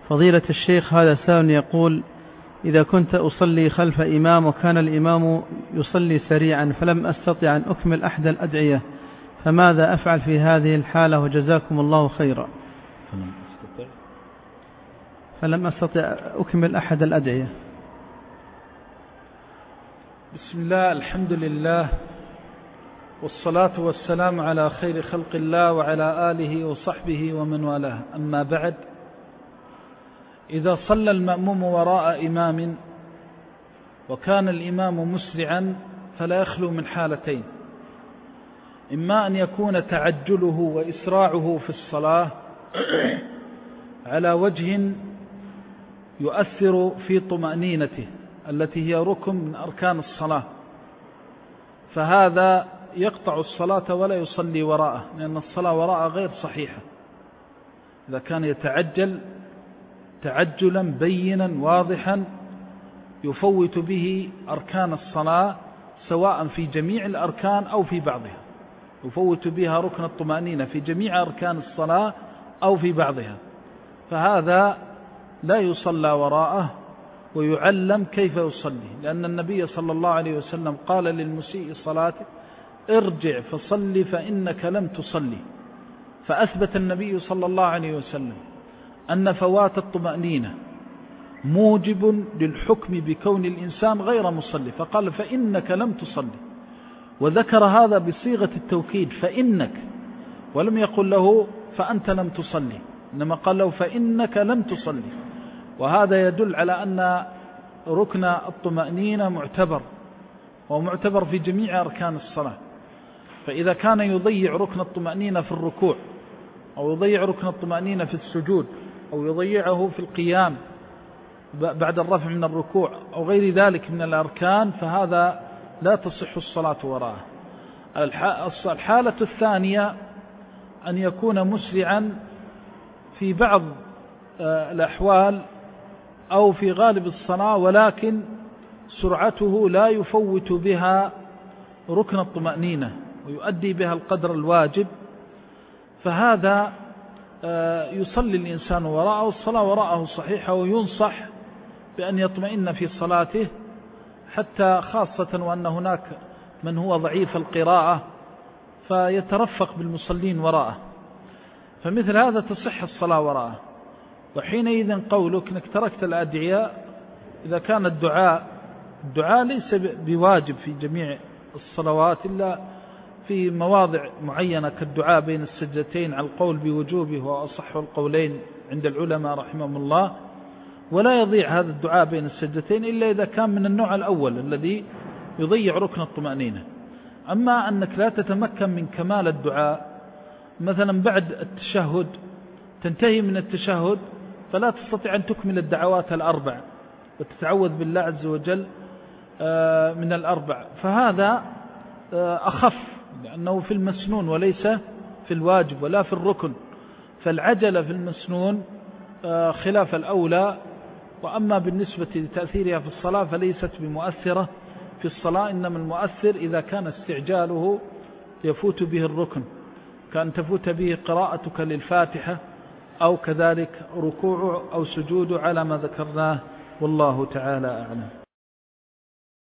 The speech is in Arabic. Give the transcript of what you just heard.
فضيلة الشيخ، هذا سائل يقول: إذا كنت أصلي خلف إمام وكان الإمام يصلي سريعا فلم أستطع أن أكمل أحد الأدعية، فماذا أفعل في هذه الحالة؟ وجزاكم الله خيرا. فلم أستطع أكمل أحد الأدعية. بسم الله، الحمد لله، والصلاة والسلام على خير خلق الله وعلى آله وصحبه ومن والاه، أما بعد. إذا صلى المأموم وراء إمام وكان الإمام مسرعا فلا يخلو من حالتين: إما أن يكون تعجله وإسراعه في الصلاة على وجه يؤثر في طمأنينته التي هي ركن من أركان الصلاة، فهذا يقطع الصلاة ولا يصلي وراءه، لأن الصلاة وراءه غير صحيحة. إذا كان يتعجل تعجلا بينا واضحا يفوت به أركان الصلاة، سواء في جميع الأركان أو في بعضها، يفوت بها ركن الطمأنينة في جميع أركان الصلاة أو في بعضها، فهذا لا يصلى وراءه ويعلم كيف يصلي، لأن النبي صلى الله عليه وسلم قال للمسيء صلاته: ارجع فصلي فإنك لم تصلي. فأثبت النبي صلى الله عليه وسلم أن فوات الطمأنينة موجب للحكم بكون الإنسان غير مصلي، فقال: فإنك لم تصلي، وذكر هذا بصيغة التوكيد، فإنك، ولم يقل له فأنت لم تصلي، إنما قال له فإنك لم تصلي. وهذا يدل على أن ركن الطمأنينة معتبر، ومعتبر في جميع أركان الصلاة. فإذا كان يضيع ركن الطمأنينة في الركوع، أو يضيع ركن الطمأنينة في السجود، أو يضيعه في القيام بعد الرفع من الركوع، أو غير ذلك من الأركان، فهذا لا تصح الصلاة وراءه. الحالة الثانية أن يكون مسرعا في بعض الأحوال أو في غالب الصلاة، ولكن سرعته لا يفوت بها ركن الطمأنينة ويؤدي بها القدر الواجب، فهذا يصلي الإنسان وراءه، والصلاة وراءه صحيحة، وينصح بأن يطمئن في صلاته، حتى خاصة وأن هناك من هو ضعيف القراءة فيترفق بالمصلين وراءه، فمثل هذا تصح الصلاة وراءه. وحينئذ قولك أنك تركت الأدعية، إذا كان الدعاء ليس بواجب في جميع الصلوات إلا في مواضع معينة كالدعاء بين السجدتين على القول بوجوبه، وأصح القولين عند العلماء رحمهم الله، ولا يضيع هذا الدعاء بين السجدتين إلا إذا كان من النوع الأول الذي يضيع ركن الطمأنينة. أما أنك لا تتمكن من كمال الدعاء، مثلا بعد التشهد تنتهي من التشهد فلا تستطيع أن تكمل الدعوات الأربع وتتعوذ بالله عز وجل من الأربع، فهذا أخف، لأنه في المسنون وليس في الواجب ولا في الركن، فالعجلة في المسنون خلاف الأولى. وأما بالنسبة لتأثيرها في الصلاة فليست بمؤثرة في الصلاة، إنما المؤثر إذا كان استعجاله يفوت به الركن، كأن تفوت به قراءتك للفاتحة، أو كذلك ركوع أو سجود على ما ذكرناه، والله تعالى أعلم.